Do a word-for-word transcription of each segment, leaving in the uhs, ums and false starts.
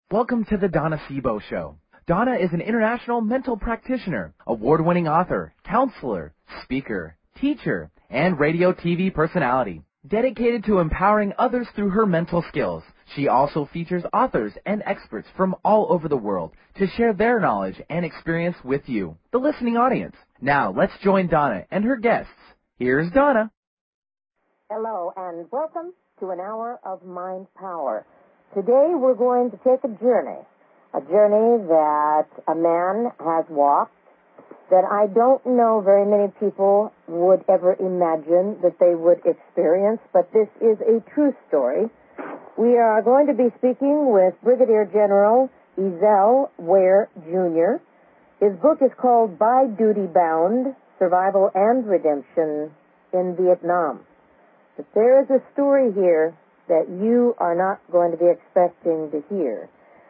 Welcome to the Donna Sebo Show. Donna is an international mental practitioner, award-winning author, counselor, speaker, teacher, and radio T V personality. Dedicated to empowering others through her mental skills, she also features authors and experts from all over the world to share their knowledge and experience with you, the listening audience. Now, let's join Donna and her guests. Here's Donna. Hello, and welcome to an hour of Mind Power. Today we're going to take a journey, a journey that a man has walked that I don't know very many people would ever imagine that they would experience, but this is a true story. We are going to be speaking with Brigadier General Ezell Ware, Junior His book is called By Duty Bound, Survival and Redemption in Vietnam. But there is a story here that you are not going to be expecting to hear.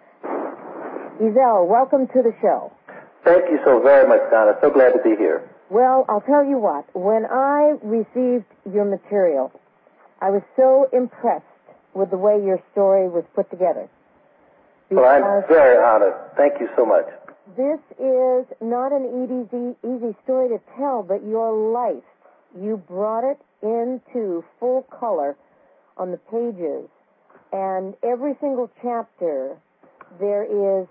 Ezell, welcome to the show. Thank you so very much, Donna. So glad to be here. Well, I'll tell you what. When I received your material, I was so impressed with the way your story was put together. Well, I'm very honored. Thank you so much. This is not an easy, easy story to tell, but your life, you brought it into full color on the pages. And every single chapter, there is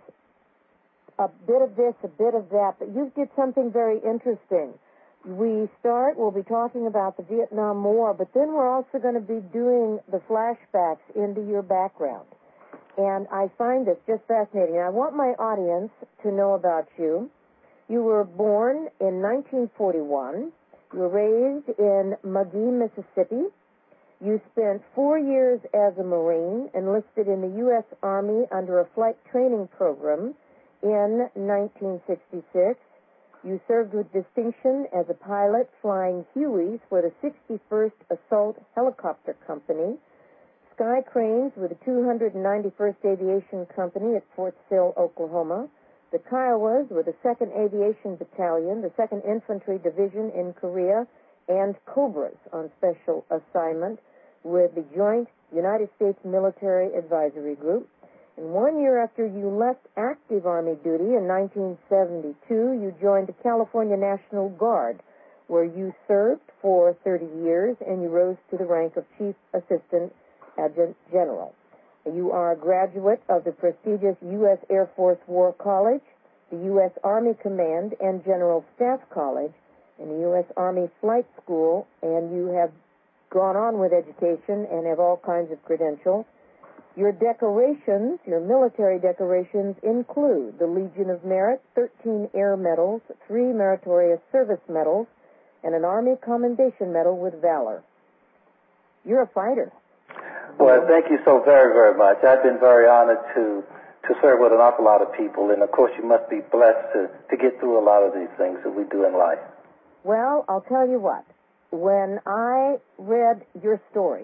a bit of this, a bit of that, but you did something very interesting. We start, we'll be talking about the Vietnam War, but then we're also going to be doing the flashbacks into your background. And I find this just fascinating. I want my audience to know about you. You were born in nineteen forty-one. You were raised in Magee, Mississippi. You spent four years as a Marine, enlisted in the U S Army under a flight training program in nineteen sixty-six. You served with distinction as a pilot flying Hueys for the sixty-first Assault Helicopter Company, Sky Cranes with the two hundred ninety-first Aviation Company at Fort Sill, Oklahoma, the Kiowas with the second Aviation Battalion, the second Infantry Division in Korea, and Cobras on special assignment with the Joint United States Military Advisory Group. And one year after you left active Army duty in nineteen seventy-two, you joined the California National Guard, where you served for thirty years, and you rose to the rank of Chief Assistant Adjutant General. You are a graduate of the prestigious U S Air Force War College, the U S Army Command and General Staff College, and the U S Army Flight School, and you have gone on with education and have all kinds of credentials. Your decorations, your military decorations, include the Legion of Merit, thirteen Air Medals, three Meritorious Service Medals, and an Army Commendation Medal with Valor. You're a fighter. Well, thank you so very, very much. I've been very honored to, to serve with an awful lot of people, and of course you must be blessed to, to get through a lot of these things that we do in life. Well, I'll tell you what. When I read your story,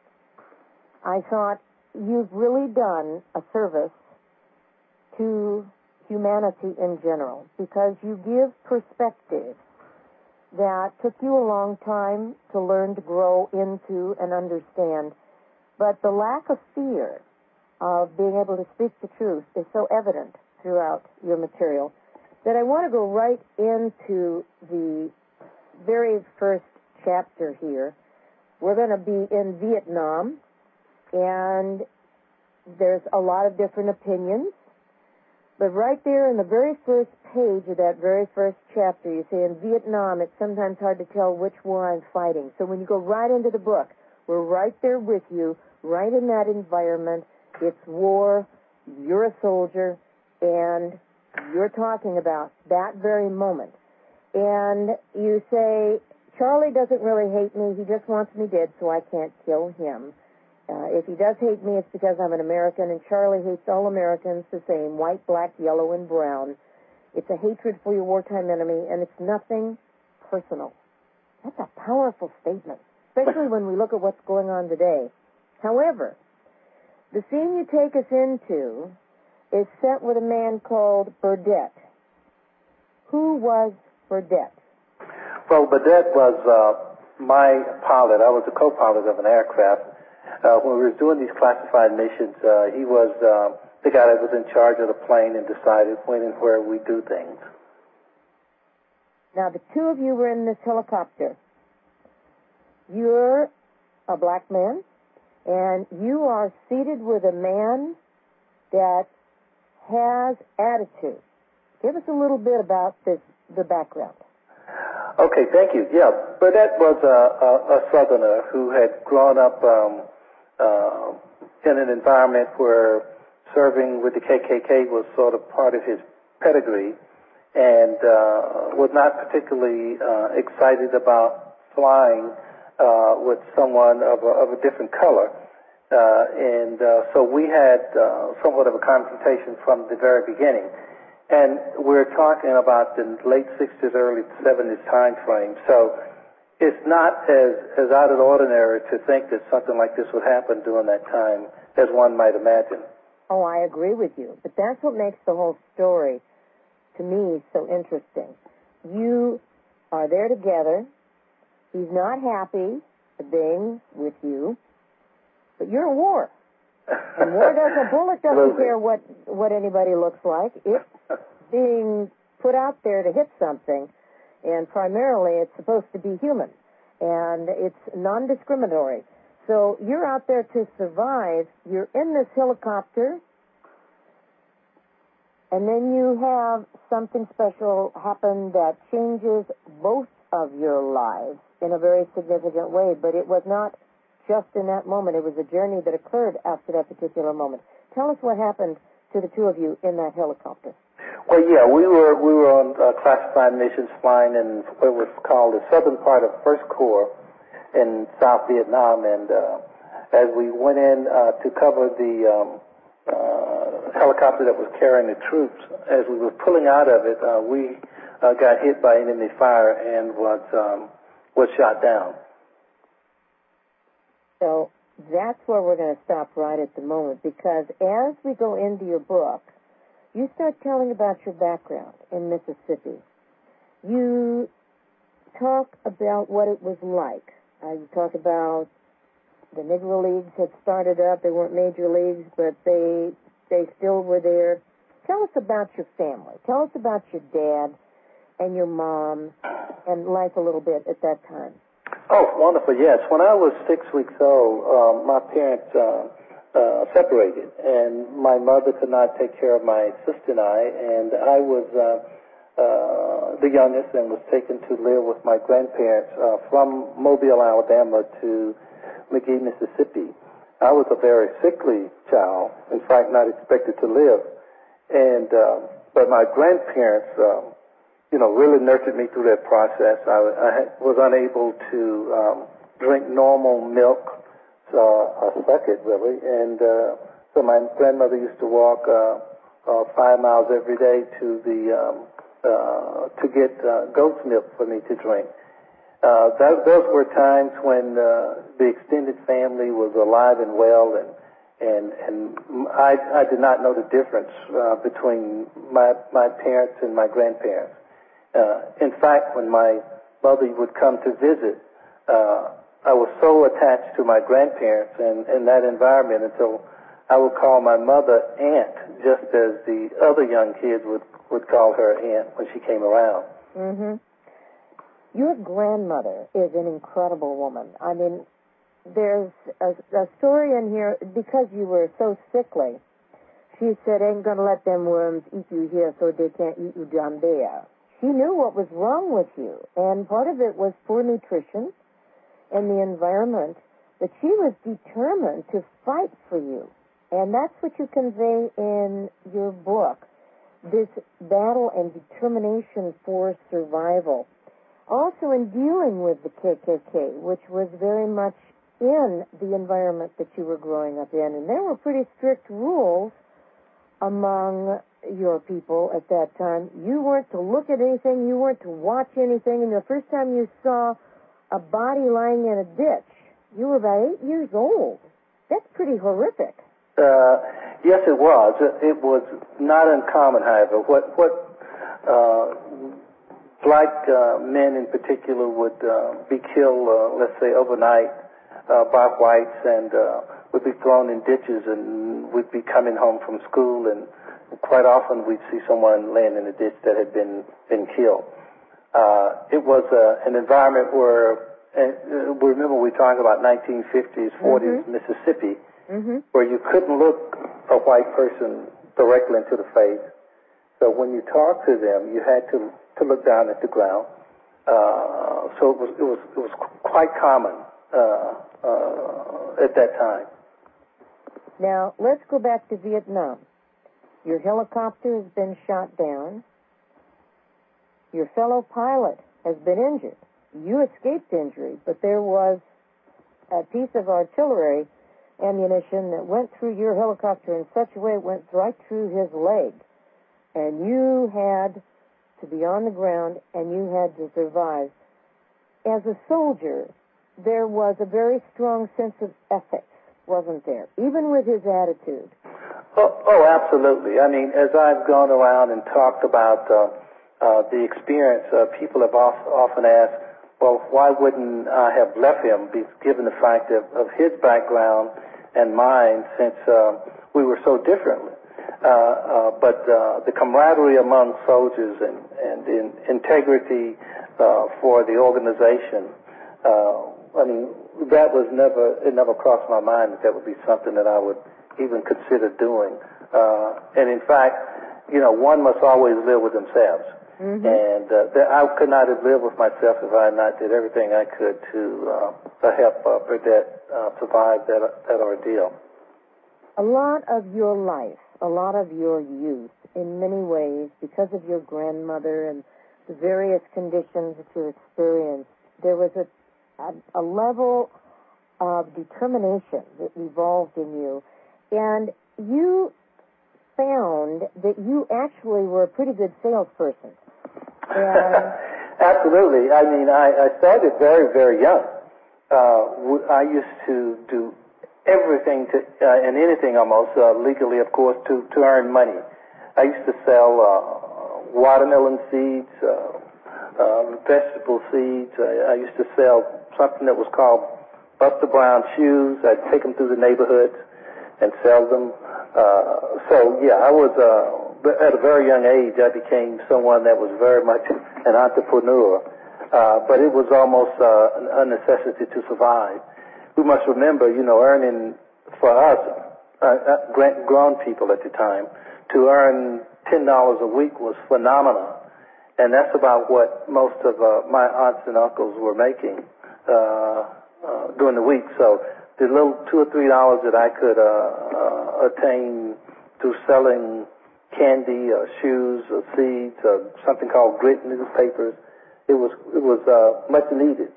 I thought, you've really done a service to humanity in general, because you give perspective that took you a long time to learn to grow into and understand. But the lack of fear of being able to speak the truth is so evident throughout your material that I want to go right into the very first chapter here. We're going to be in Vietnam, and there's a lot of different opinions. But right there in the very first page of that very first chapter, you say, in Vietnam, it's sometimes hard to tell which war I'm fighting. So when you go right into the book, we're right there with you, right in that environment. It's war, you're a soldier, and you're talking about that very moment. And you say, Charlie doesn't really hate me. He just wants me dead so I can't kill him. Uh, if he does hate me, it's because I'm an American, and Charlie hates all Americans the same, white, black, yellow, and brown. It's a hatred for your wartime enemy, and it's nothing personal. That's a powerful statement, especially when we look at what's going on today. However, the scene you take us into is set with a man called Burdett. Who was Burdett? Well, Burdett was uh, my pilot. I was a co-pilot of an aircraft. Uh, when we were doing these classified missions, uh, he was uh, the guy that was in charge of the plane and decided when and where we do things. Now, the two of you were in this helicopter. You're a black man, and you are seated with a man that has attitude. Give us a little bit about this, the background. Okay, thank you. Yeah, Burdett was a, a, a Southerner who had grown up um, uh, in an environment where serving with the K K K was sort of part of his pedigree, and uh, was not particularly uh, excited about flying uh, with someone of a, of a different color. Uh, and uh, so we had uh, somewhat of a confrontation from the very beginning. And we're talking about the late sixties, early seventies time frame. So it's not as, as out of the ordinary to think that something like this would happen during that time as one might imagine. Oh, I agree with you. But that's what makes the whole story, to me, so interesting. You are there together. He's not happy being with you, but you're at war. And war does, a bullet doesn't care what, what anybody looks like. It's being put out there to hit something, and primarily it's supposed to be human, and it's non-discriminatory. So you're out there to survive. You're in this helicopter, and then you have something special happen that changes both of your lives in a very significant way, but it was not just in that moment. It was a journey that occurred after that particular moment. Tell us what happened to the two of you in that helicopter. Well, yeah, we were we were on uh, classified missions flying in what was called the southern part of First Corps in South Vietnam, and uh, as we went in uh, to cover the um, uh, helicopter that was carrying the troops, as we were pulling out of it, uh, we uh, got hit by enemy fire and was um, was shot down. So that's where we're going to stop right at the moment, because as we go into your book, you start telling about your background in Mississippi. You talk about what it was like. Uh, you talk about the Negro Leagues had started up. They weren't major leagues, but they they still were there. Tell us about your family. Tell us about your dad and your mom and life a little bit at that time. Oh, wonderful, yes. When I was six weeks old, uh, my parents uh, uh, separated, and my mother could not take care of my sister and I, and I was uh, uh, the youngest and was taken to live with my grandparents uh, from Mobile, Alabama to McGee, Mississippi. I was a very sickly child, in fact, not expected to live, and uh, but my grandparents uh, you know, really nurtured me through that process. I, I was unable to um, drink normal milk, so I suck it, really. And uh, so my grandmother used to walk uh, uh, five miles every day to the um, uh, to get uh, goat's milk for me to drink. Uh, that, those were times when uh, the extended family was alive and well, and and and I, I did not know the difference uh, between my my parents and my grandparents. Uh, in fact, when my mother would come to visit, uh, I was so attached to my grandparents and, and that environment until I would call my mother Aunt, just as the other young kids would, would call her Aunt when she came around. Mm-hmm. Your grandmother is an incredible woman. I mean, there's a, a story in here, because you were so sickly, she said, ain't gonna let them worms eat you here so they can't eat you down there. She knew what was wrong with you, and part of it was poor nutrition and the environment, but she was determined to fight for you. And that's what you convey in your book, this battle and determination for survival. Also in dealing with the K K K, which was very much in the environment that you were growing up in. And there were pretty strict rules among your people at that time. You weren't to look at anything, you weren't to watch anything, and the first time you saw a body lying in a ditch, you were about eight years old. That's pretty horrific. Uh, yes, it was. It, it was not uncommon, however. What what uh, black uh, men in particular would uh, be killed, uh, let's say, overnight uh, by whites, and uh, would be thrown in ditches, and we'd be coming home from school, and quite often we'd see someone laying in a ditch that had been been killed. Uh, it was uh, an environment where, uh, remember we talked about nineteen fifties, forties mm-hmm. Mississippi, mm-hmm. where you couldn't look a white person directly into the face. So when you talked to them, you had to, to look down at the ground. Uh, so it was it was it was quite common uh, uh, at that time. Now let's go back to Vietnam. Your helicopter has been shot down. Your fellow pilot has been injured. You escaped injury, but there was a piece of artillery ammunition that went through your helicopter in such a way it went right through his leg. And you had to be on the ground, and you had to survive. As a soldier, there was a very strong sense of ethics, wasn't there? Even with his attitude. Oh, oh absolutely. I mean, as I've gone around and talked about uh, uh, the experience, uh, people have often asked, well, why wouldn't I have left him, given the fact of, of his background and mine, since uh, we were so different. Uh, uh, but uh, the camaraderie among soldiers and, and the in integrity uh, for the organization, uh, I mean, that was never, it never crossed my mind that that would be something that I would even consider doing. Uh, and in fact, you know, one must always live with themselves. Mm-hmm. And uh, that I could not have lived with myself if I had not did everything I could to, uh, to help uh, Burdett uh, survive that, that ordeal. A lot of your life, a lot of your youth, in many ways, because of your grandmother and the various conditions that you experienced, there was a, a, a level of determination that evolved in you. And you found that you actually were a pretty good salesperson. And absolutely. I mean, I, I started very, very young. Uh, I used to do everything to, uh, and anything almost, uh, legally, of course, to, to earn money. I used to sell uh, watermelon seeds, uh, uh, vegetable seeds. I, I used to sell something that was called Buster Brown shoes. I'd take them through the neighborhoods and sell them. Uh, so, yeah, I was, uh, at a very young age, I became someone that was very much an entrepreneur. Uh, but it was almost uh, a necessity to survive. We must remember, you know, earning for us, uh, grown people at the time, to earn ten dollars a week was phenomenal. And that's about what most of uh, my aunts and uncles were making uh, uh, during the week. So the little two or three dollars that I could uh, uh, attain through selling candy or shoes or seeds or something called grit newspapers, it was, it was uh, much needed.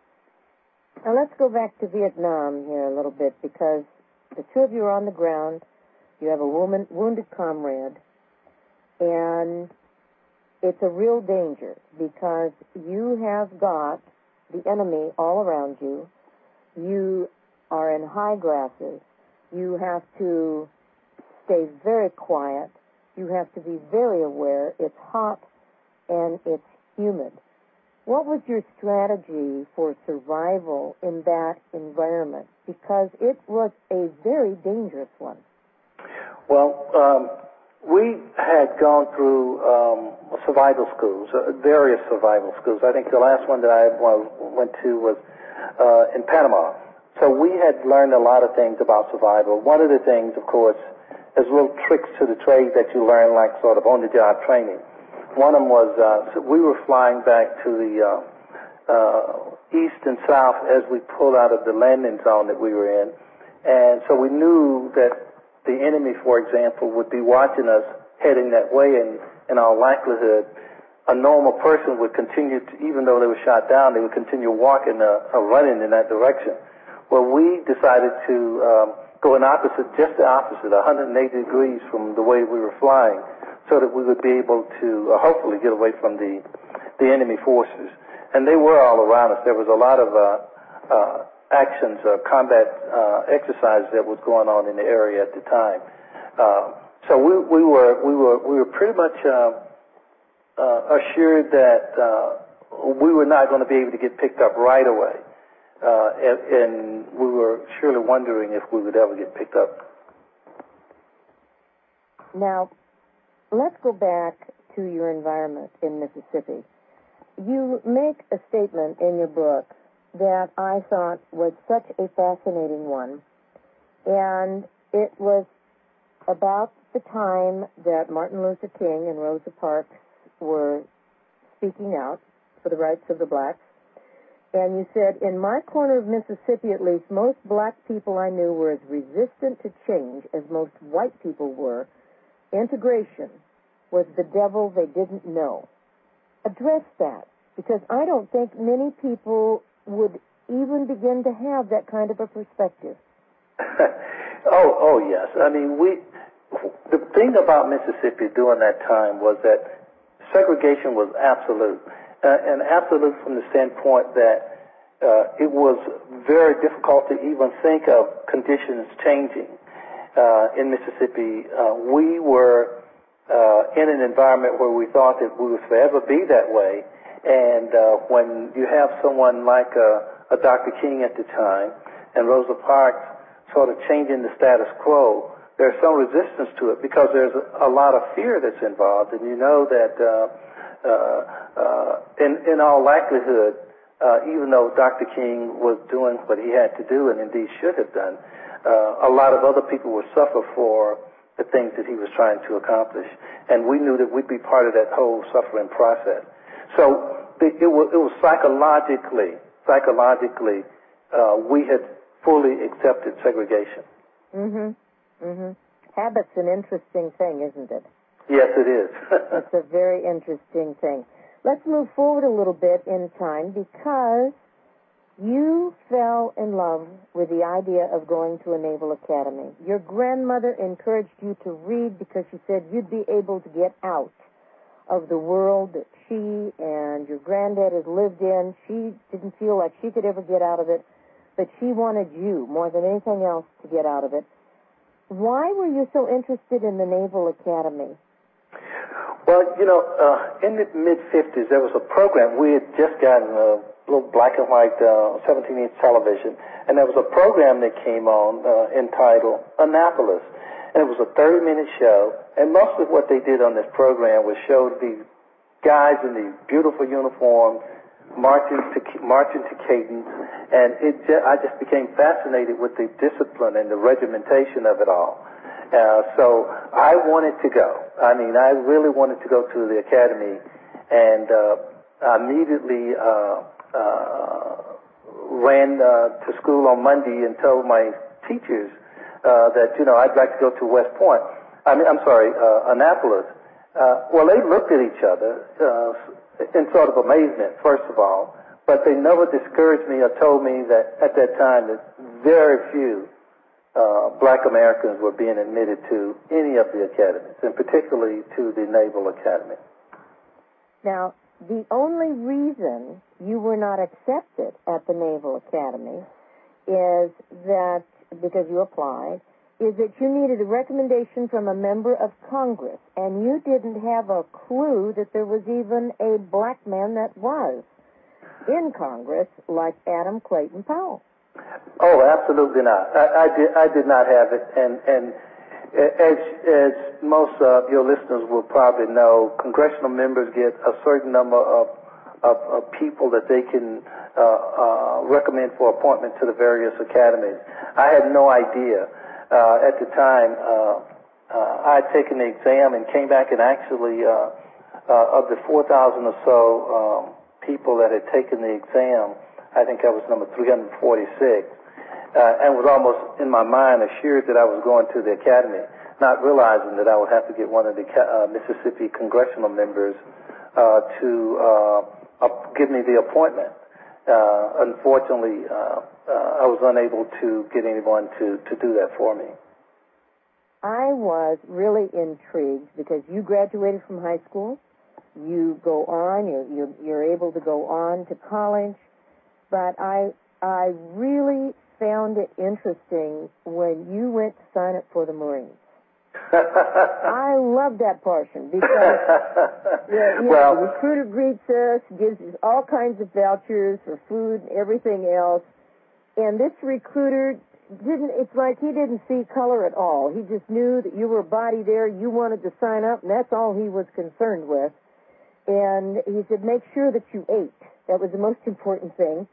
Now let's go back to Vietnam here a little bit, because the two of you are on the ground. You have a woman, wounded comrade, and it's a real danger because you have got the enemy all around you. You are in high grasses. You have to stay very quiet. You have to be very aware. It's hot and it's humid. What was your strategy for survival in that environment? Because it was a very dangerous one. Well, um, we had gone through um, survival schools, uh, various survival schools. I think the last one that I went to was uh, in Panama. So we had learned a lot of things about survival. One of the things, of course, is little tricks to the trade that you learn, like sort of on-the-job training. One of them was, uh, so we were flying back to the uh, uh, east and south as we pulled out of the landing zone that we were in. And so we knew that the enemy, for example, would be watching us heading that way, and in all likelihood, a normal person would continue to, even though they were shot down, they would continue walking uh, or running in that direction. Well, we decided to um, go in opposite, just the opposite, one hundred eighty degrees from the way we were flying, so that we would be able to uh, hopefully get away from the the enemy forces. And they were all around us. There was a lot of uh, uh, actions, uh, combat uh, exercises that was going on in the area at the time. Uh, so we, we were we were we were pretty much uh, uh, assured that uh, we were not going to be able to get picked up right away. uh, and, and we were surely wondering if we would ever get picked up. Now, let's go back to your environment in Mississippi. You make a statement in your book that I thought was such a fascinating one, and it was about the time that Martin Luther King and Rosa Parks were speaking out for the rights of the blacks. And you said, in my corner of Mississippi at least, most black people I knew were as resistant to change as most white people were. Integration was the devil they didn't know. Address that, because I don't think many people would even begin to have that kind of a perspective. oh, oh yes. I mean, we. The thing about Mississippi during that time was that segregation was absolute, uh, and absolute from the standpoint that uh, it was very difficult to even think of conditions changing uh, in Mississippi. Uh, we were uh, in an environment where we thought that we would forever be that way, and uh, when you have someone like uh, a Doctor King at the time and Rosa Parks sort of changing the status quo, there's some resistance to it because there's a lot of fear that's involved, and you know that uh, uh, uh, in, in all likelihood, uh, even though Doctor King was doing what he had to do and indeed should have done, uh, a lot of other people would suffer for the things that he was trying to accomplish, and we knew that we'd be part of that whole suffering process. So it, it, was, it was psychologically, psychologically, uh, we had fully accepted segregation. Mm-hmm. Mm-hmm. Habit's an interesting thing, isn't it? Yes, it is. It's a very interesting thing. Let's move forward a little bit in time, because you fell in love with the idea of going to a Naval Academy. Your grandmother encouraged you to read because she said you'd be able to get out of the world that she and your granddad had lived in. She didn't feel like she could ever get out of it, but she wanted you more than anything else to get out of it. Why were you so interested in the Naval Academy? Well, you know, uh, in the mid-fifties, there was a program. We had just gotten a little black and white uh, seventeen-inch television, and there was a program that came on uh, entitled Annapolis. And it was a thirty-minute show, and most of what they did on this program was show these guys in these beautiful uniforms marching to marching to cadence, and it just, I just became fascinated with the discipline and the regimentation of it all. Uh, so I wanted to go. I mean, I really wanted to go to the academy, and uh, I immediately uh, uh, ran uh, to school on Monday and told my teachers uh, that, you know, I'd like to go to West Point. I mean, I'm sorry, uh, Annapolis. Uh, well, they looked at each other uh, in sort of amazement, first of all, but they never discouraged me or told me that at that time that very few uh, black Americans were being admitted to any of the academies, and particularly to the Naval Academy. Now, the only reason you were not accepted at the Naval Academy is that, because you applied, is that you needed a recommendation from a member of Congress, and you didn't have a clue that there was even a black man that was in Congress like Adam Clayton Powell. Oh, absolutely not. I, I did. I did not have it, and and as as most of your listeners will probably know, congressional members get a certain number of of, of people that they can uh, uh, recommend for appointment to the various academies. I had no idea. Uh, at the time, uh, uh, I had taken the exam and came back, and actually, uh, uh, of the four thousand or so um, people that had taken the exam, I think I was number three hundred forty-six, uh, and was almost in my mind assured that I was going to the academy, not realizing that I would have to get one of the uh, Mississippi congressional members uh, to uh, uh, give me the appointment. Uh, unfortunately, uh, uh, I was unable to get anyone to, to do that for me. I was really intrigued because you graduated from high school, you go on, you're, you're, you're able to go on to college, but I, I really found it interesting when you went to sign up for the Marines. I love that portion because the, you well, know, the recruiter greets us, gives us all kinds of vouchers for food and everything else, and this recruiter didn't, it's like he didn't see color at all. He just knew that you were a body there, you wanted to sign up, and that's all he was concerned with. And he said, make sure that you ate. That was the most important thing.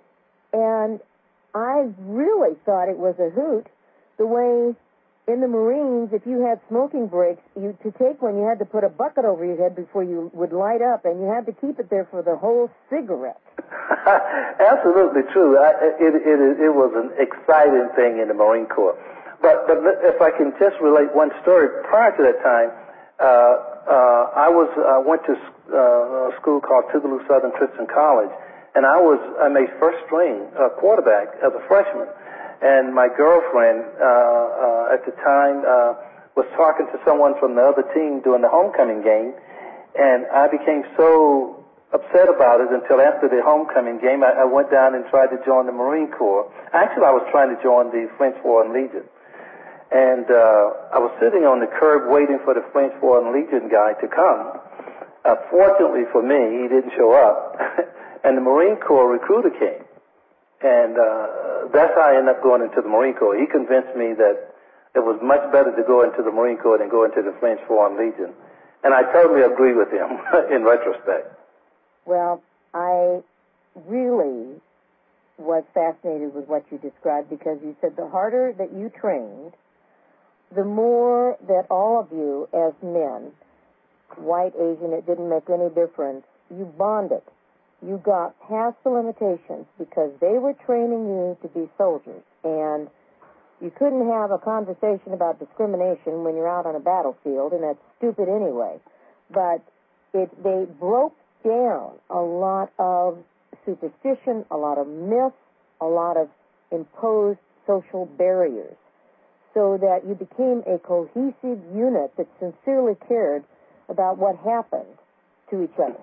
And I really thought it was a hoot, the way in the Marines, if you had smoking breaks, you to take one, you had to put a bucket over your head before you would light up, and you had to keep it there for the whole cigarette. Absolutely true. I, it, it, it was an exciting thing in the Marine Corps. But, but if I can just relate one story, prior to that time, uh, uh, I was I went to uh, a school called Tougaloo Southern Christian College, and I was I made first string uh, quarterback as a freshman. And my girlfriend uh, uh, at the time uh, was talking to someone from the other team during the homecoming game, and I became so upset about it until after the homecoming game, I, I went down and tried to join the Marine Corps. Actually, I was trying to join the French Foreign Legion. And uh, I was sitting on the curb waiting for the French Foreign Legion guy to come. Uh, fortunately for me, he didn't show up, and the Marine Corps recruiter came. And uh, that's how I ended up going into the Marine Corps. He convinced me that it was much better to go into the Marine Corps than go into the French Foreign Legion. And I totally agree with him in retrospect. Well, I really was fascinated with what you described, because you said the harder that you trained, the more that all of you as men, white, Asian, it didn't make any difference, you bonded. You got past the limitations because they were training you to be soldiers. And you couldn't have a conversation about discrimination when you're out on a battlefield, and that's stupid anyway. But it, they broke down a lot of superstition, a lot of myths, a lot of imposed social barriers, so that you became a cohesive unit that sincerely cared about what happened to each other.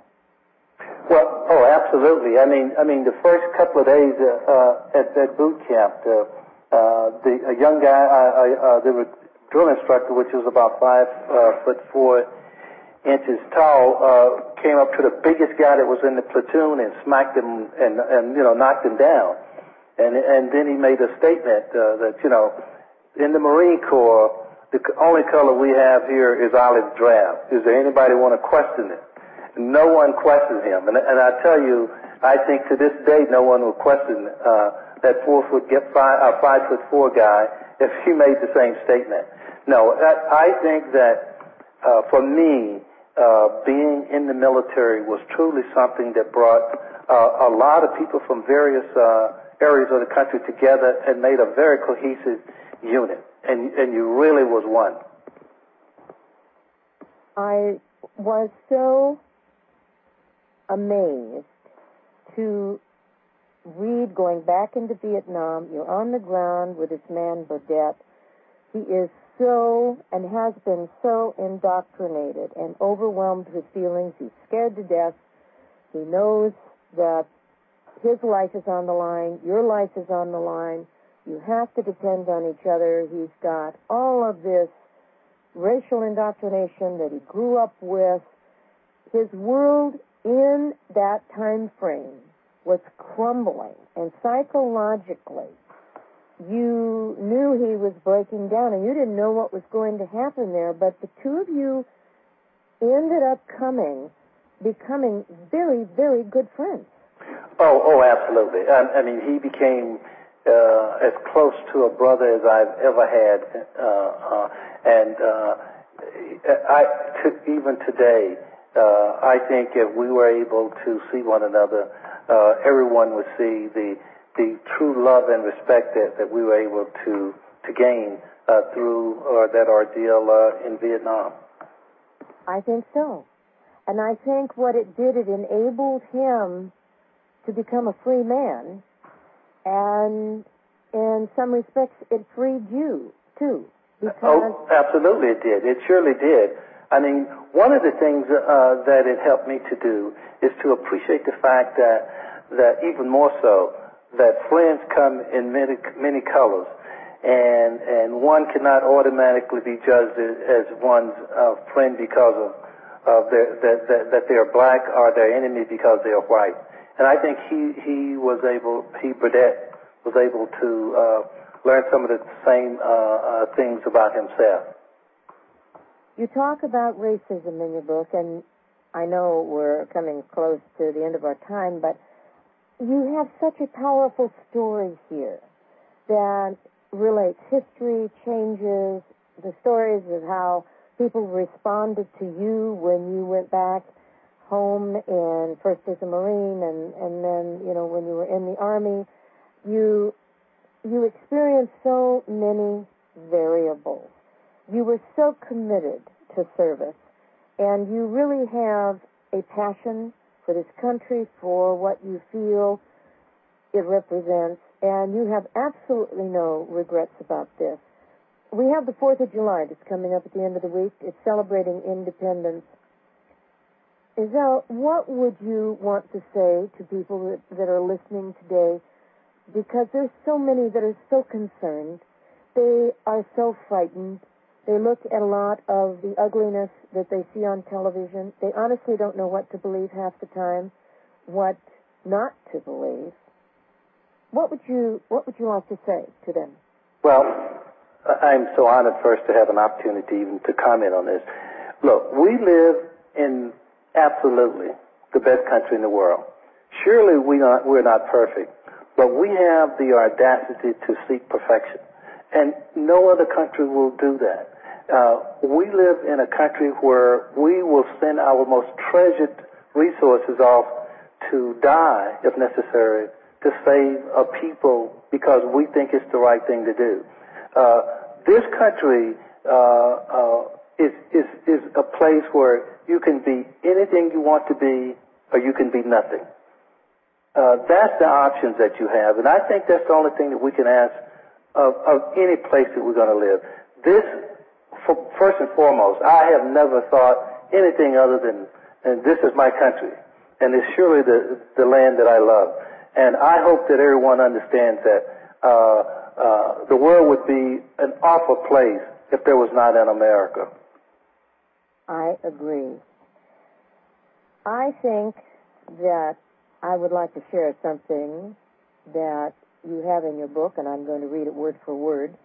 Well, oh, absolutely. I mean, I mean, the first couple of days uh, uh, at that boot camp, uh, uh, the a young guy, uh, uh, the drill instructor, which was about five uh, foot four inches tall, uh, came up to the biggest guy that was in the platoon and smacked him and, and you know, knocked him down. And and then he made a statement uh, that, you know, in the Marine Corps, the only color we have here is olive drab. Is there anybody want to question it? No one questioned him, and, and I tell you, I think to this day, no one will question uh, that four foot, get five, uh, five foot four guy if he made the same statement. No, I, I think that uh, for me, uh, being in the military was truly something that brought uh, a lot of people from various uh, areas of the country together and made a very cohesive unit, and and you really was one. I was so amazed to read, going back into Vietnam, you're on the ground with this man, Burdett. He is so, and has been so indoctrinated and overwhelmed with feelings. He's scared to death. He knows that his life is on the line, your life is on the line. You have to depend on each other. He's got all of this racial indoctrination that he grew up with. His world in that time frame was crumbling, and psychologically you knew he was breaking down, and you didn't know what was going to happen there, but the two of you ended up coming, becoming very, very good friends. Oh, oh, absolutely. I, I mean, he became uh, as close to a brother as I've ever had, uh, uh, and uh, I, to, even today, Uh, I think if we were able to see one another, uh, everyone would see the the true love and respect that, that we were able to to gain uh, through uh, that ordeal uh, in Vietnam. I think so. And I think what it did, it enabled him to become a free man, and in some respects it freed you, too. Because oh, absolutely it did. It surely did. I mean, one of the things uh, that it helped me to do is to appreciate the fact that that even more so that friends come in many many colors, and and one cannot automatically be judged as, as one's uh, friend because of of their, that, that that they are black, or their enemy because they are white. And I think he he was able, he Burdett was able to uh, learn some of the same uh, uh, things about himself. You talk about racism in your book, and I know we're coming close to the end of our time, but you have such a powerful story here that relates history, changes, the stories of how people responded to you when you went back home, and first as a Marine, and, and then, you know, when you were in the Army. You, you experienced so many variables. You were so committed to service, and you really have a passion for this country, for what you feel it represents, and you have absolutely no regrets about this. We have the fourth of July that's coming up at the end of the week. It's celebrating independence. Iselle, what would you want to say to people that, that are listening today? Because there's so many that are so concerned. They are so frightened. They look at a lot of the ugliness that they see on television. They honestly don't know what to believe half the time, what not to believe. What would you What would you like to say to them? Well, I'm so honored first to have an opportunity even to comment on this. Look, we live in absolutely the best country in the world. Surely we not, we're not perfect, but we have the audacity to seek perfection. And no other country will do that. Uh, we live in a country where we will send our most treasured resources off to die, if necessary, to save a people because we think it's the right thing to do. Uh, this country uh, uh, is, is, is a place where you can be anything you want to be, or you can be nothing. Uh, that's the options that you have, and I think that's the only thing that we can ask of, of any place that we're going to live. This, for, first and foremost, I have never thought anything other than, and this is my country, and it's surely the, the land that I love. And I hope that everyone understands that uh, uh, the world would be an awful place if there was not an America. I agree. I think that I would like to share something that you have in your book, and I'm going to read it word for word.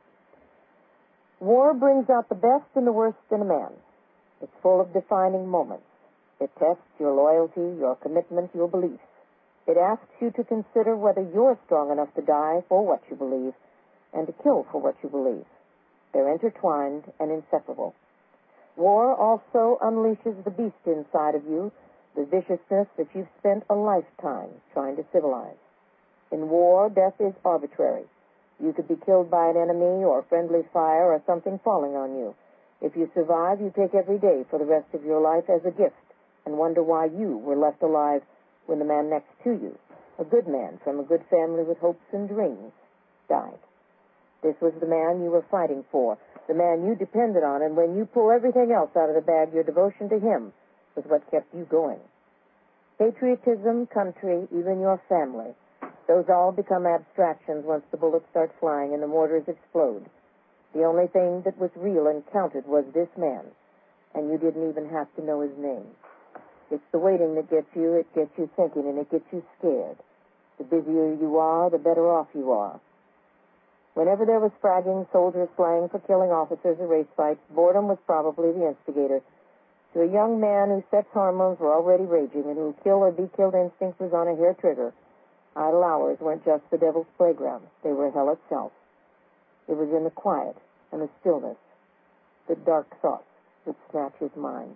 War brings out the best and the worst in a man. It's full of defining moments. It tests your loyalty, your commitment, your beliefs. It asks you to consider whether you're strong enough to die for what you believe and to kill for what you believe. They're intertwined and inseparable. War also unleashes the beast inside of you, the viciousness that you've spent a lifetime trying to civilize. In war, death is arbitrary. You could be killed by an enemy or friendly fire or something falling on you. If you survive, you take every day for the rest of your life as a gift and wonder why you were left alive when the man next to you, a good man from a good family with hopes and dreams, died. This was the man you were fighting for, the man you depended on, and when you pull everything else out of the bag, your devotion to him was what kept you going. Patriotism, country, even your family, those all become abstractions once the bullets start flying and the mortars explode. The only thing that was real and counted was this man, and you didn't even have to know his name. It's the waiting that gets you, it gets you thinking, and it gets you scared. The busier you are, the better off you are. Whenever there was fragging, soldiers slang for killing officers or race fights, boredom was probably the instigator. To a young man whose sex hormones were already raging and whose kill or be killed instinct was on a hair trigger, idle hours weren't just the devil's playground. They were hell itself. It was in the quiet and the stillness that dark thoughts would snatch his mind.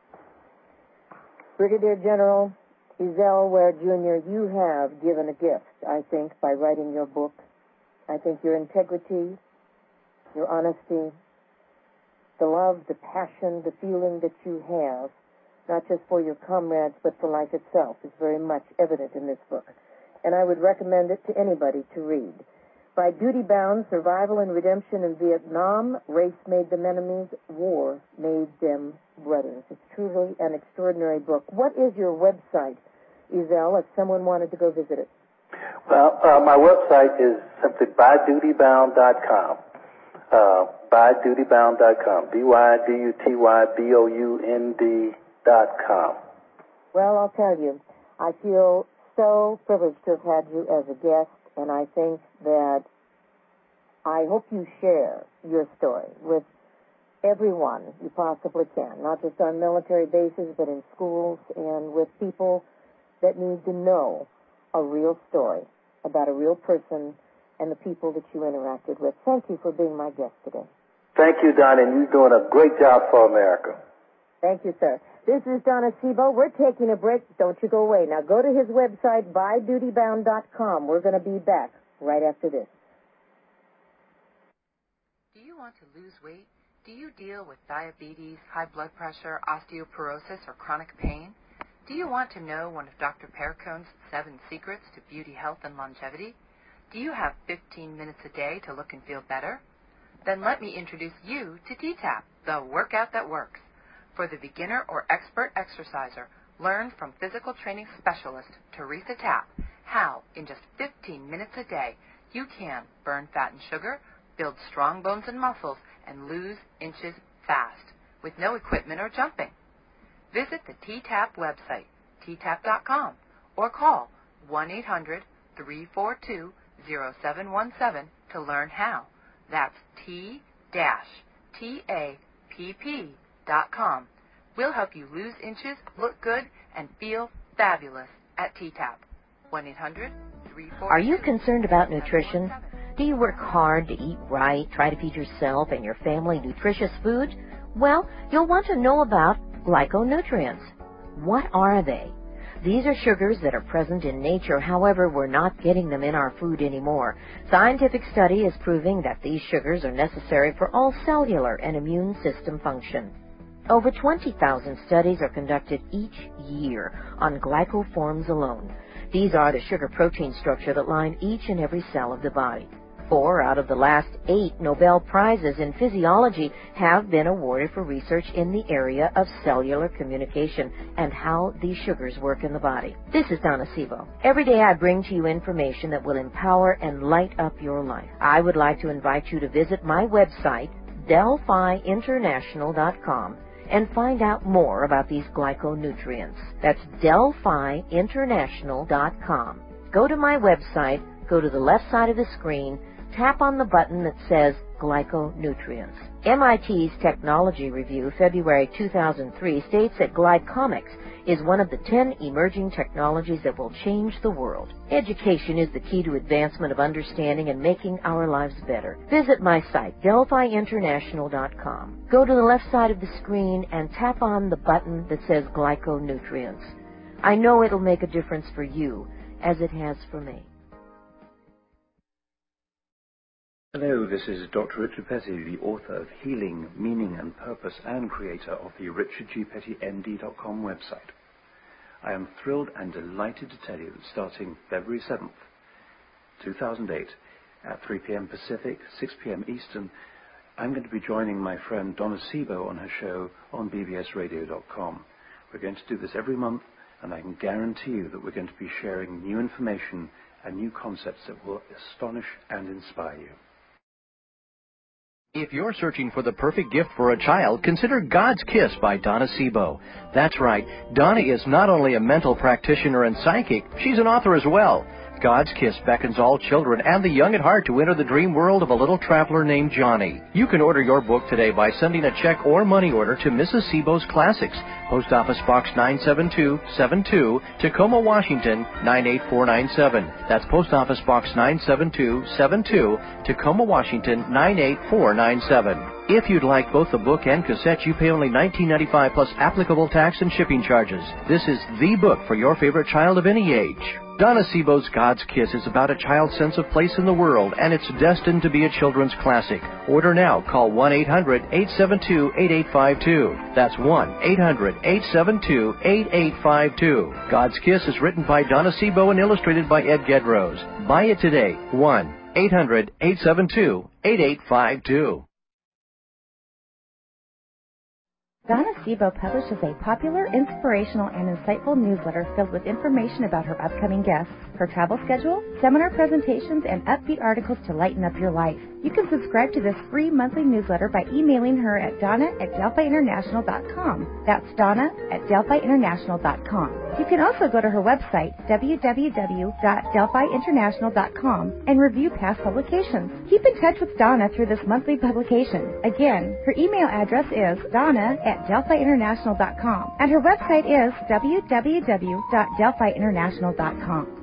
Brigadier General Ezell Ware, Junior, you have given a gift, I think, by writing your book. I think your integrity, your honesty, the love, the passion, the feeling that you have, not just for your comrades, but for life itself, is very much evident in this book. And I would recommend it to anybody to read. By Duty Bound, Survival and Redemption in Vietnam, Race Made Them Enemies, War Made Them Brothers. It's truly an extraordinary book. What is your website, Ezell, if someone wanted to go visit it? Well, uh, my website is simply by duty bound dot com. Uh, by duty bound dot com. B Y D U T Y B O U N D dot com. Well, I'll tell you, I feel so privileged to have had you as a guest, and I think that I hope you share your story with everyone you possibly can, not just on military bases, but in schools and with people that need to know a real story about a real person and the people that you interacted with. Thank you for being my guest today. Thank you, Donna, and you're doing a great job for America. Thank you, sir. This is Donna Sebo. We're taking a break. Don't you go away. Now go to his website, buy duty bound dot com. We're going to be back right after this. Do you want to lose weight? Do you deal with diabetes, high blood pressure, osteoporosis, or chronic pain? Do you want to know one of Doctor Perricone's seven secrets to beauty, health, and longevity? Do you have fifteen minutes a day to look and feel better? Then let me introduce you to T TAP, the workout that works. For the beginner or expert exerciser, learn from physical training specialist Teresa Tapp how, in just fifteen minutes a day, you can burn fat and sugar, build strong bones and muscles, and lose inches fast with no equipment or jumping. Visit the T TAP website, T tap dot com, or call one eight hundred, three four two, zero seven one seven to learn how. That's T T A P P dot com. We'll help you lose inches, look good, and feel fabulous at T TAP. one eight hundred, three four two, Are you concerned about nutrition? Do you work hard to eat right, try to feed yourself and your family nutritious food? Well, you'll want to know about glyconutrients. What are they? These are sugars that are present in nature, however, we're not getting them in our food anymore. Scientific study is proving that these sugars are necessary for all cellular and immune system function. Over twenty thousand studies are conducted each year on glycoforms alone. These are the sugar-protein structure that line each and every cell of the body. Four out of the last eight Nobel Prizes in physiology have been awarded for research in the area of cellular communication and how these sugars work in the body. This is Donna Sebo. Every day I bring to you information that will empower and light up your life. I would like to invite you to visit my website, Delphi International dot com, and find out more about these glyconutrients. That's Delphi International dot com. Go to my website, go to the left side of the screen, tap on the button that says Glyconutrients. M I T's Technology Review, February two thousand three, states that glycomics is one of the ten emerging technologies that will change the world. Education is the key to advancement of understanding and making our lives better. Visit my site, Delphi International dot com. Go to the left side of the screen and tap on the button that says Glyconutrients. I know it'll make a difference for you, as it has for me. Hello, this is Doctor Richard Petty, the author of Healing, Meaning and Purpose and creator of the Richard G Petty M D dot com website. I am thrilled and delighted to tell you that starting February seventh, two thousand eight, at three p.m. Pacific, six p.m. Eastern, I'm going to be joining my friend Donna Sebo on her show on B B S radio dot com. We're going to do this every month, and I can guarantee you that we're going to be sharing new information and new concepts that will astonish and inspire you. If you're searching for the perfect gift for a child, consider God's Kiss by Donna Sebo. That's right, Donna is not only a mental practitioner and psychic, she's an author as well. God's Kiss beckons all children and the young at heart to enter the dream world of a little traveler named Johnny. You can order your book today by sending a check or money order to Missus Sebo's Classics, Post Office Box nine seven two seven two, Tacoma, Washington nine eight four nine seven. That's Post Office Box nine seven two seven two, Tacoma, Washington nine eight four nine seven. If you'd like both the book and cassette, you pay only nineteen ninety-five dollars plus applicable tax and shipping charges. This is the book for your favorite child of any age. Donna Sebo's God's Kiss is about a child's sense of place in the world, and it's destined to be a children's classic. Order now. Call one eight hundred eight seven two eight eight five two. That's one eight hundred eight seven two eight eight five two. God's Kiss is written by Donna Sebo and illustrated by Ed Gedrose. Buy it today. one eight hundred eight seven two eight eight five two. Donna Sebo publishes a popular, inspirational, and insightful newsletter filled with information about her upcoming guests, her travel schedule, seminar presentations, and upbeat articles to lighten up your life. You can subscribe to this free monthly newsletter by emailing her at donna at delphi international dot com. That's donna at delphi international dot com. You can also go to her website, w w w dot delphi international dot com, and review past publications. Keep in touch with Donna through this monthly publication. Again, her email address is donna at delphi international dot com, and her website is w w w dot delphi international dot com.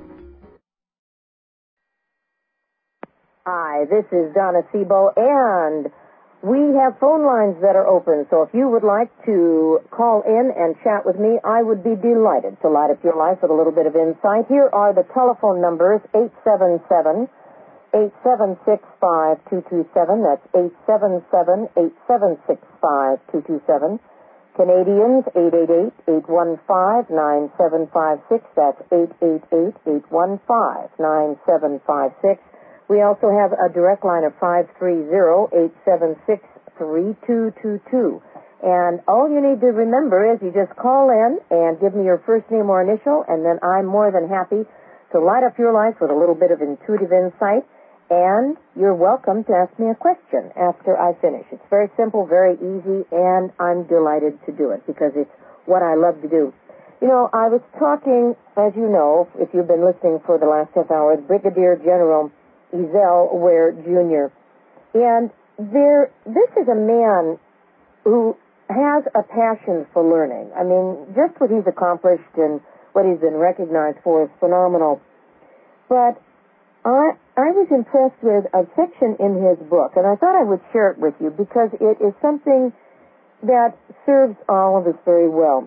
Hi, this is Donna Sebo, and we have phone lines that are open, so if you would like to call in and chat with me, I would be delighted to light up your life with a little bit of insight. Here are the telephone numbers, eight seven seven, eight seven six, five two two seven. That's eight seven seven, eight seven six, five two two seven. Canadians, eight eight eight, eight one five, nine seven five six. That's eight eight eight, eight one five, nine seven five six. We also have a direct line of five three zero, eight seven six, three two two two. And all you need to remember is you just call in and give me your first name or initial, and then I'm more than happy to light up your life with a little bit of intuitive insight. And you're welcome to ask me a question after I finish. It's very simple, very easy, and I'm delighted to do it because it's what I love to do. You know, I was talking, as you know, if you've been listening for the last half hour, with Brigadier General Ezel Ware Junior And there, this is a man who has a passion for learning. I mean, just what he's accomplished and what he's been recognized for is phenomenal. But I, I was impressed with a section in his book, and I thought I would share it with you because it is something that serves all of us very well.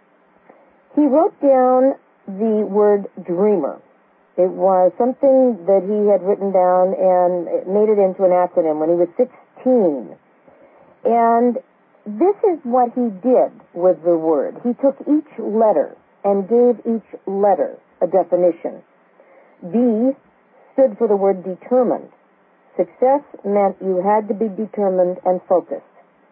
He wrote down the word dreamer. It was something that he had written down and made it into an acronym when he was sixteen. And this is what he did with the word. He took each letter and gave each letter a definition. D stood for the word determined. Success meant you had to be determined and focused.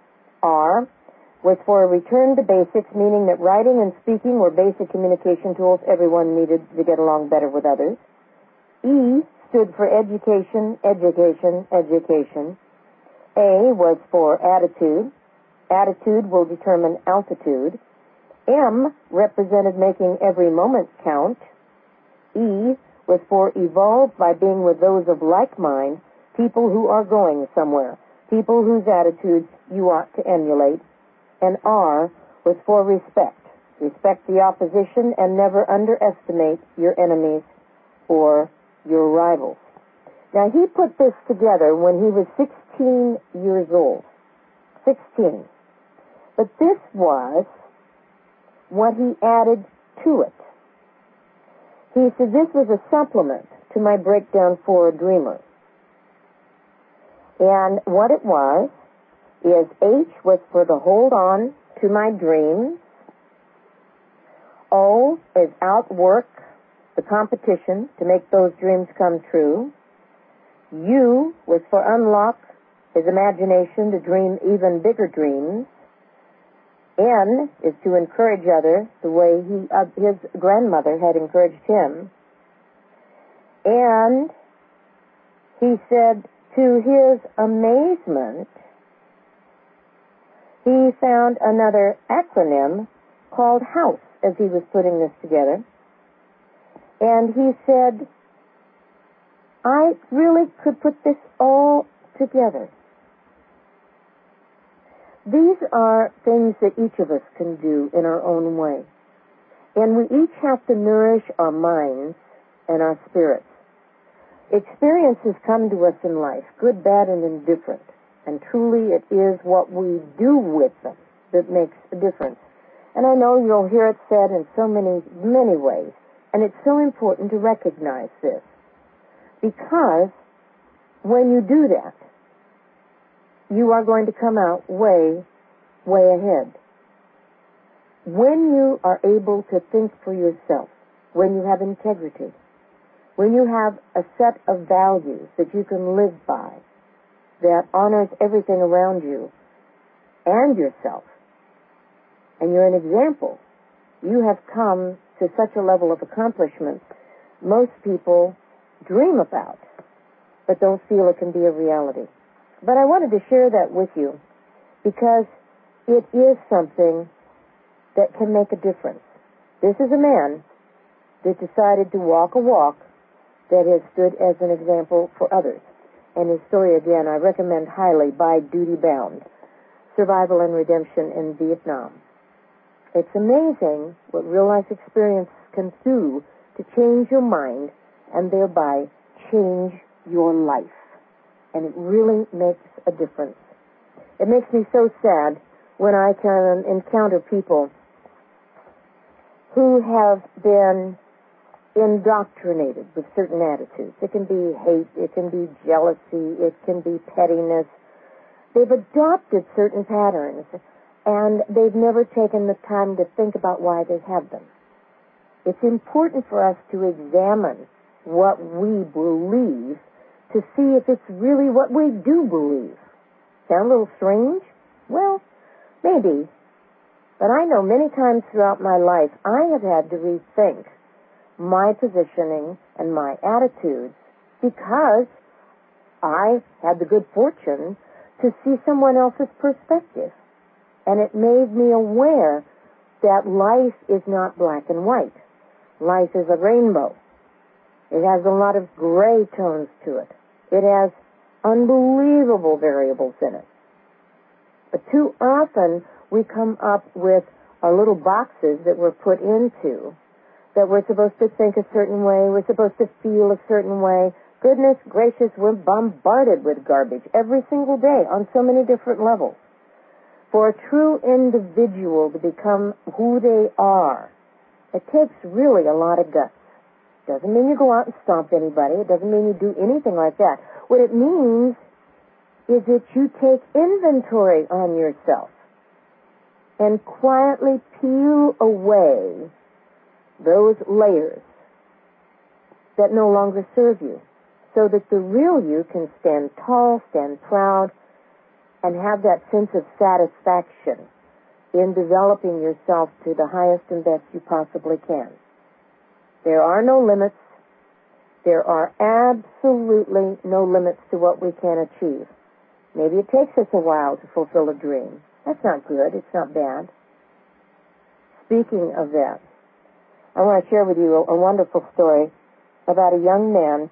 R was for a return to basics, meaning that writing and speaking were basic communication tools everyone needed to get along better with others. E stood for education, education, education. A was for attitude. Attitude will determine altitude. M represented making every moment count. E was for evolve by being with those of like mind, people who are going somewhere, people whose attitudes you ought to emulate. And R was for respect. Respect the opposition and never underestimate your enemies or your rivals. Now, he put this together when he was sixteen years old. sixteen. But this was what he added to it. He said this was a supplement to my breakdown for a dreamer. And what it was is H was for the hold on to my dreams. O is outwork the competition to make those dreams come true. U was for unlock his imagination to dream even bigger dreams. N is to encourage others the way he, uh, his grandmother had encouraged him. And he said, to his amazement, he found another acronym called HOUSE as he was putting this together. And he said, I really could put this all together. These are things that each of us can do in our own way. And we each have to nourish our minds and our spirits. Experiences come to us in life, good, bad, and indifferent. And truly it is what we do with them that makes a difference. And I know you'll hear it said in so many, many ways. And it's so important to recognize this. Because when you do that, you are going to come out way, way ahead. When you are able to think for yourself, when you have integrity, when you have a set of values that you can live by, that honors everything around you and yourself, and you're an example. You have come to such a level of accomplishment most people dream about, but don't feel it can be a reality. But I wanted to share that with you because it is something that can make a difference. This is a man that decided to walk a walk that has stood as an example for others. And his story, again, I recommend highly, by Duty Bound, Survival and Redemption in Vietnam. It's amazing what real-life experience can do to change your mind and thereby change your life. And it really makes a difference. It makes me so sad when I can encounter people who have been indoctrinated with certain attitudes. It can be hate, it can be jealousy, it can be pettiness. They've adopted certain patterns, and they've never taken the time to think about why they have them. It's important for us to examine what we believe to see if it's really what we do believe. Sound a little strange? Well, maybe. But I know many times throughout my life I have had to rethink my positioning and my attitudes because I had the good fortune to see someone else's perspective. And it made me aware that life is not black and white. Life is a rainbow. It has a lot of gray tones to it. It has unbelievable variables in it. But too often we come up with our little boxes that we're put into, that we're supposed to think a certain way, we're supposed to feel a certain way. Goodness gracious, we're bombarded with garbage every single day on so many different levels. For a true individual to become who they are, it takes really a lot of guts. Doesn't mean you go out and stomp anybody. It doesn't mean you do anything like that. What it means is that you take inventory on yourself and quietly peel away those layers that no longer serve you, so that the real you can stand tall, stand proud, and have that sense of satisfaction in developing yourself to the highest and best you possibly can. There are no limits. There are absolutely no limits to what we can achieve. Maybe it takes us a while to fulfill a dream. That's not good. It's not bad. Speaking of that, I want to share with you a, a wonderful story about a young man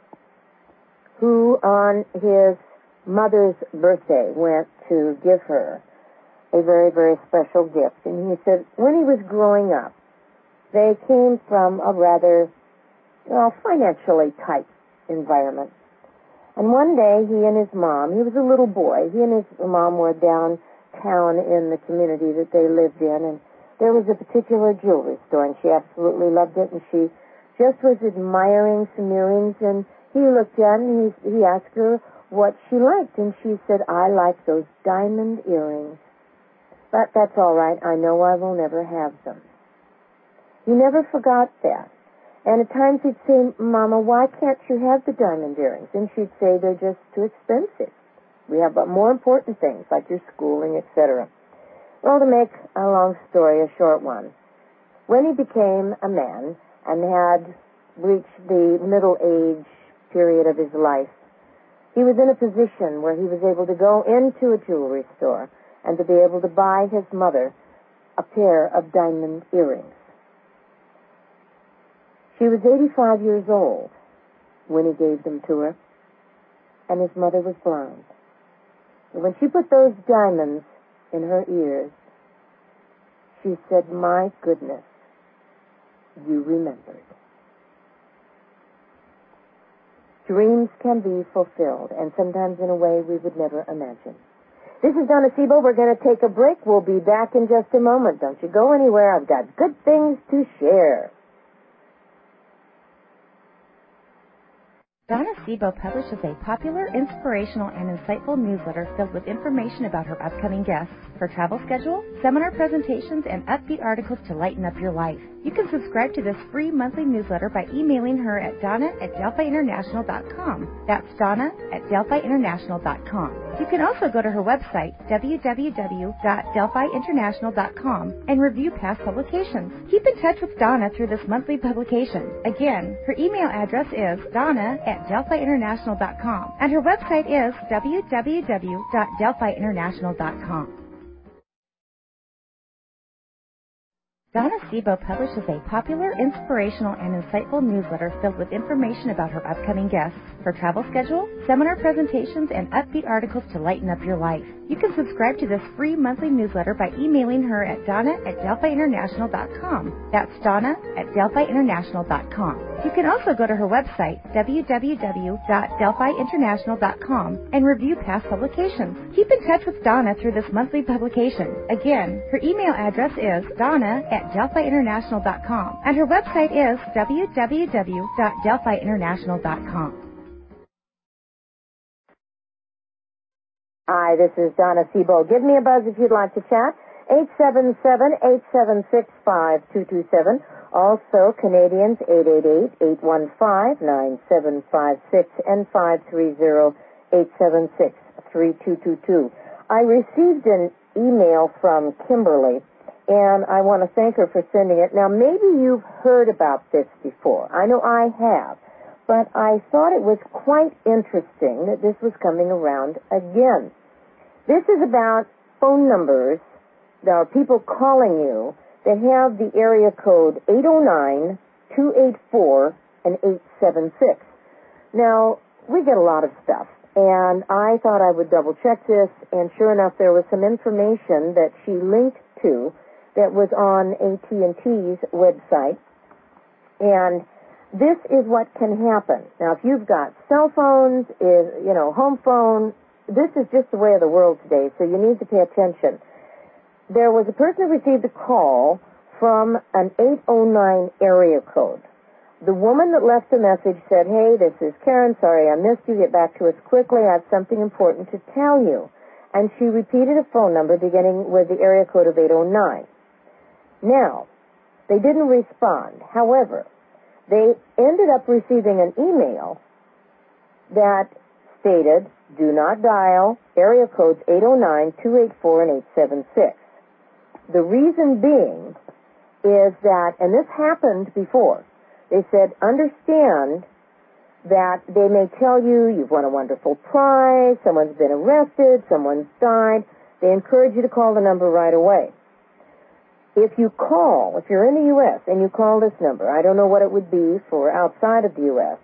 who, on his mother's birthday, went to give her a very, very special gift. And he said when he was growing up, they came from a rather, well, financially tight environment. And one day, he and his mom, he was a little boy, he and his mom were downtown in the community that they lived in, and there was a particular jewelry store, and she absolutely loved it, and she just was admiring some earrings, and he looked at it, and he, he asked her what she liked, and she said, I like those diamond earrings. But that's all right, I know I will never have them. He never forgot that. And at times he'd say, Mama, why can't you have the diamond earrings? And she'd say, they're just too expensive. We have more important things, like your schooling, et cetera. Well, to make a long story a short one, when he became a man and had reached the middle age period of his life, he was in a position where he was able to go into a jewelry store and to be able to buy his mother a pair of diamond earrings. She was eighty-five years old when he gave them to her, and his mother was blind. And when she put those diamonds in her ears, she said, my goodness, you remembered. Dreams can be fulfilled, and sometimes in a way we would never imagine. This is Donna Sibo. We're going to take a break. We'll be back in just a moment. Don't you go anywhere. I've got good things to share. Donna Sebo publishes a popular, inspirational, and insightful newsletter filled with information about her upcoming guests, her travel schedule, seminar presentations, and upbeat articles to lighten up your life. You can subscribe to this free monthly newsletter by emailing her at donna at delphi international dot com. That's Donna at delphi international dot com. You can also go to her website, w w w dot delphi international dot com, and review past publications. Keep in touch with Donna through this monthly publication. Again, her email address is donna at delphi international dot com, and her website is w w w dot delphi international dot com. Donna Sebo publishes a popular, inspirational, and insightful newsletter filled with information about her upcoming guests, her travel schedule, seminar presentations, and upbeat articles to lighten up your life. You can subscribe to this free monthly newsletter by emailing her at donna at delphi international dot com. That's Donna at delphi international dot com. You can also go to her website, w w w dot delphi international dot com, and review past publications. Keep in touch with Donna through this monthly publication. Again, her email address is donna at delphi international dot com, and her website is w w w dot delphi international dot com. Hi, this is Donna Sebo. Give me a buzz if you'd like to chat. eight seven seven, eight seven six, five two two seven. Also, Canadians, eight eight eight, eight one five, nine seven five six and five three zero, eight seven six, three two two two. I received an email from Kimberly, and I want to thank her for sending it. Now, maybe you've heard about this before. I know I have. But I thought it was quite interesting that this was coming around again. This is about phone numbers. There are people calling you that have the area code eight oh nine, two eight four, and eight seven six. Now, we get a lot of stuff, and I thought I would double-check this, and sure enough, there was some information that she linked to that was on A T and T's website, and this is what can happen. Now, if you've got cell phones, is you know, home phone, this is just the way of the world today, so you need to pay attention. There was a person who received a call from an eight oh nine area code. The woman that left the message said, "Hey, this is Karen. Sorry I missed you. Get back to us quickly. I have something important to tell you." And she repeated a phone number beginning with the area code of eight oh nine. Now, they didn't respond. However, they ended up receiving an email that stated, "Do not dial area codes eight oh nine, two eight four, and eight seven six. The reason being is that, and this happened before, they said, understand that they may tell you you've won a wonderful prize, someone's been arrested, someone's died. They encourage you to call the number right away. If you call, if you're in the U S and you call this number, I don't know what it would be for outside of the U S,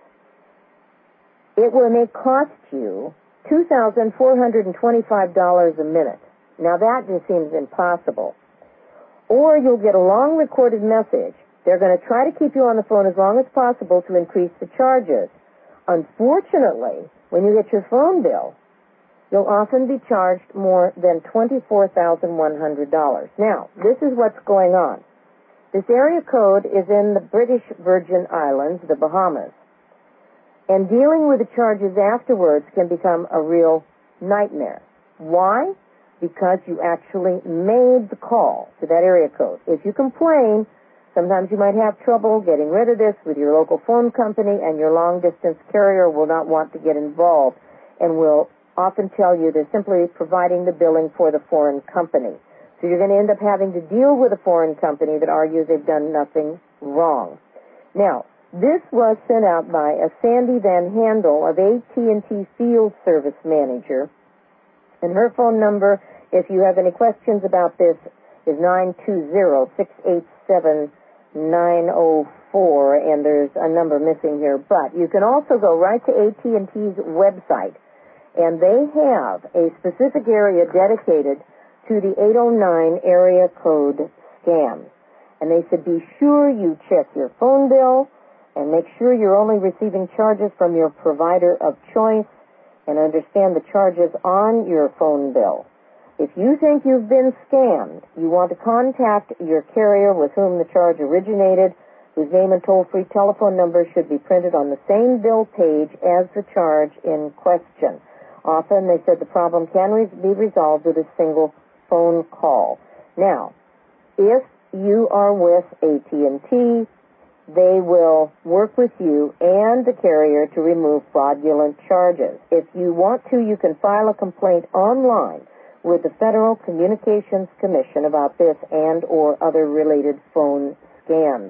it will may cost you two thousand four hundred twenty-five dollars a minute. Now that just seems impossible. Or you'll get a long recorded message. They're going to try to keep you on the phone as long as possible to increase the charges. Unfortunately, when you get your phone bill, you'll often be charged more than twenty-four thousand one hundred dollars. Now, this is what's going on. This area code is in the British Virgin Islands, the Bahamas. And dealing with the charges afterwards can become a real nightmare. Why? Because you actually made the call to that area code. If you complain, sometimes you might have trouble getting rid of this with your local phone company, and your long-distance carrier will not want to get involved and will often tell you they're simply providing the billing for the foreign company. So you're going to end up having to deal with a foreign company that argues they've done nothing wrong. Now, this was sent out by a Sandy Van Handel of A T and T Field Service Manager, and her phone number, if you have any questions about this, is nine two zero, six eight seven, nine zero four, and there's a number missing here. But you can also go right to A T and T's website, and they have a specific area dedicated to the eight oh nine area code scam. And they said be sure you check your phone bill and make sure you're only receiving charges from your provider of choice, and understand the charges on your phone bill. If you think you've been scammed, you want to contact your carrier with whom the charge originated. whose name and toll-free telephone number should be printed on the same bill page as the charge in question. Often, they said the problem can re- be resolved with a single phone call. Now, if you are with A T and T, they will work with you and the carrier to remove fraudulent charges. If you want to, you can file a complaint online with the Federal Communications Commission about this and or other related phone scams.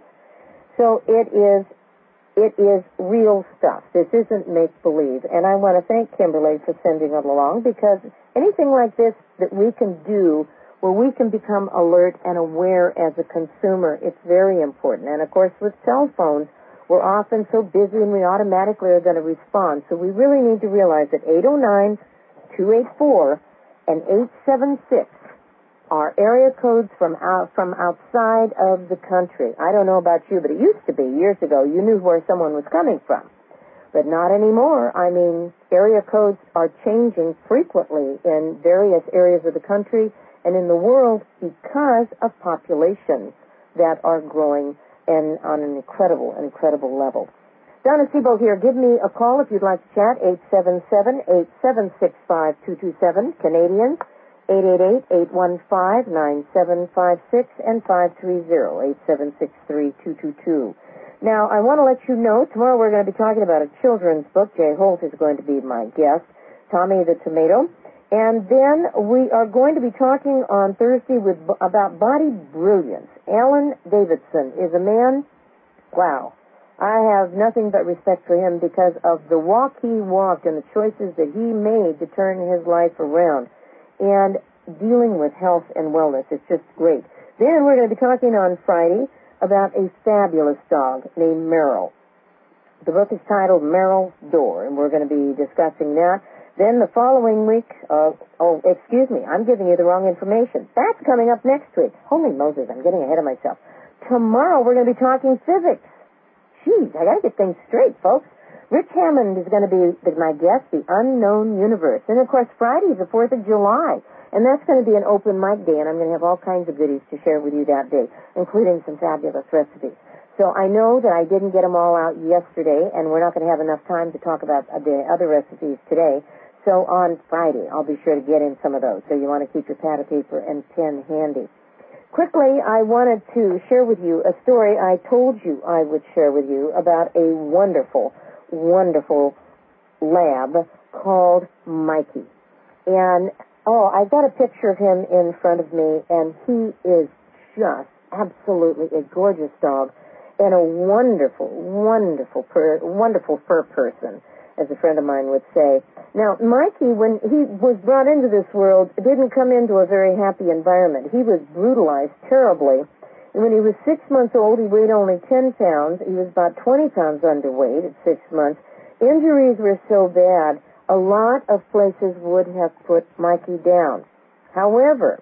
So it is it is real stuff. This isn't make-believe. And I want to thank Kimberly for sending it along, because anything like this that we can do where we can become alert and aware as a consumer, it's very important. And, of course, with cell phones, we're often so busy and we automatically are going to respond. So we really need to realize that eight oh nine, two eight four, and eight seven six are area codes from out, from outside of the country. I don't know about you, but it used to be years ago. You knew where someone was coming from. But not anymore. I mean, area codes are changing frequently in various areas of the country and in the world because of populations that are growing and on an incredible, incredible level. Donna Sebo here. Give me a call if you'd like to chat, eight seven seven, eight seven six five, two two seven, Canadians, eight eight eight, eight one five, nine seven five six, and five three zero, eight seven six three, two two two. Now, I want to let you know, tomorrow we're going to be talking about a children's book. Jay Holt is going to be my guest, Tommy the Tomato. And then we are going to be talking on Thursday with about body brilliance. Alan Davidson is a man, wow, I have nothing but respect for him because of the walk he walked and the choices that he made to turn his life around. And dealing with health and wellness, it's just great. Then we're going to be talking on Friday about a fabulous dog named Merrill. The book is titled Merrill's Door, and we're going to be discussing that. Then the following week, uh, oh, excuse me, I'm giving you the wrong information. That's coming up next week. Holy Moses, I'm getting ahead of myself. Tomorrow we're going to be talking physics. Jeez, I got to get things straight, folks. Rich Hammond is going to be my guest, The Unknown Universe. And, of course, Friday is the fourth of July. And that's going to be an open mic day, and I'm going to have all kinds of goodies to share with you that day, including some fabulous recipes. So I know that I didn't get them all out yesterday, and we're not going to have enough time to talk about the other recipes today. So on Friday, I'll be sure to get in some of those. So you want to keep your pad of paper and pen handy. Quickly, I wanted to share with you a story I told you I would share with you about a wonderful, wonderful lab called Mikey. And, oh, I've got a picture of him in front of me, and he is just absolutely a gorgeous dog and a wonderful, wonderful, per, wonderful fur person, as a friend of mine would say. Now, Mikey, when he was brought into this world, didn't come into a very happy environment. He was brutalized terribly. And when he was six months old, he weighed only ten pounds. He was about twenty pounds underweight at six months. Injuries were so bad, a lot of places would have put Mikey down. However,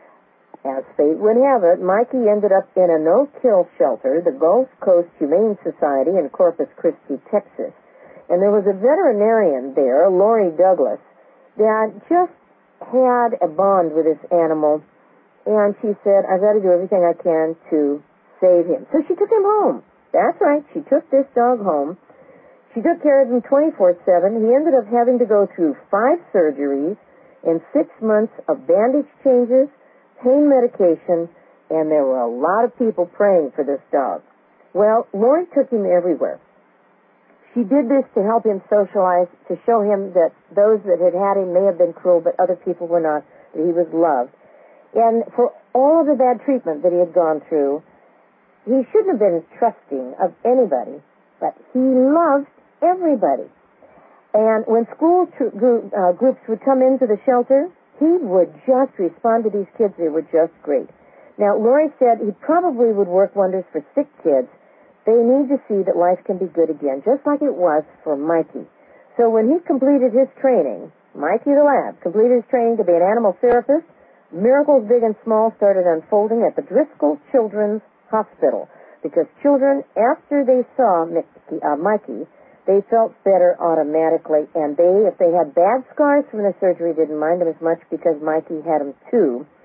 as fate would have it, Mikey ended up in a no-kill shelter, the Gulf Coast Humane Society in Corpus Christi, Texas. And there was a veterinarian there, Lori Douglas, that just had a bond with this animal. And she said, I've got to do everything I can to save him. So she took him home. That's right. She took this dog home. She took care of him twenty-four seven. He ended up having to go through five surgeries and six months of bandage changes, pain medication, and there were a lot of people praying for this dog. Well, Lori took him everywhere. She did this to help him socialize, to show him that those that had had him may have been cruel, but other people were not, that he was loved. And for all of the bad treatment that he had gone through, he shouldn't have been trusting of anybody, but he loved everybody. And when school tr- group, uh, groups would come into the shelter, he would just respond to these kids. They were just great. Now, Lori said he probably would work wonders for sick kids. They need to see that life can be good again, just like it was for Mikey. So when he completed his training, Mikey the lab completed his training to be an animal therapist, miracles big and small started unfolding at the Driscoll Children's Hospital, because children, after they saw Mickey, uh, Mikey, they felt better automatically, and they, if they had bad scars from the surgery, didn't mind them as much because Mikey had them too.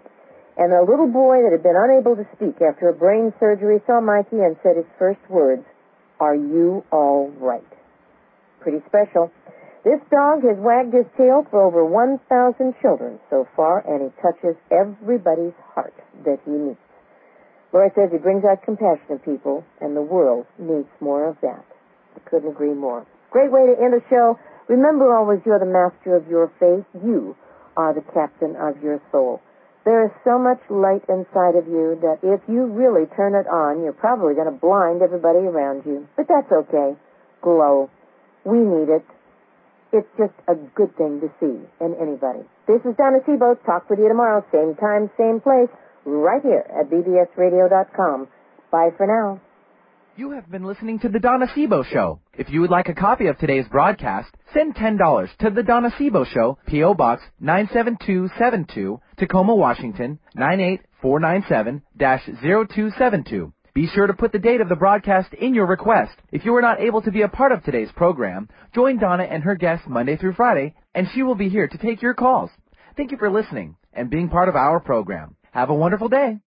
And a little boy that had been unable to speak after a brain surgery saw Mikey and said his first words, "Are you all right?" Pretty special. This dog has wagged his tail for over one thousand children so far, and he touches everybody's heart that he meets. Laura says he brings out compassion in people, and the world needs more of that. I couldn't agree more. Great way to end a show. Remember always, you're the master of your fate. You are the captain of your soul. There is so much light inside of you that if you really turn it on, you're probably going to blind everybody around you. But that's okay. Glow. We need it. It's just a good thing to see in anybody. This is Donna Seaboth. Talk with you tomorrow, same time, same place, right here at B B S radio dot com. Bye for now. You have been listening to The Donna Seaboth Show. If you would like a copy of today's broadcast, send ten dollars to The Donna Seaboth Show, P O. Box nine seven two seven two, Tacoma, Washington, nine eight four nine seven dash zero two seven two. Be sure to put the date of the broadcast in your request. If you are not able to be a part of today's program, join Donna and her guests Monday through Friday, and she will be here to take your calls. Thank you for listening and being part of our program. Have a wonderful day.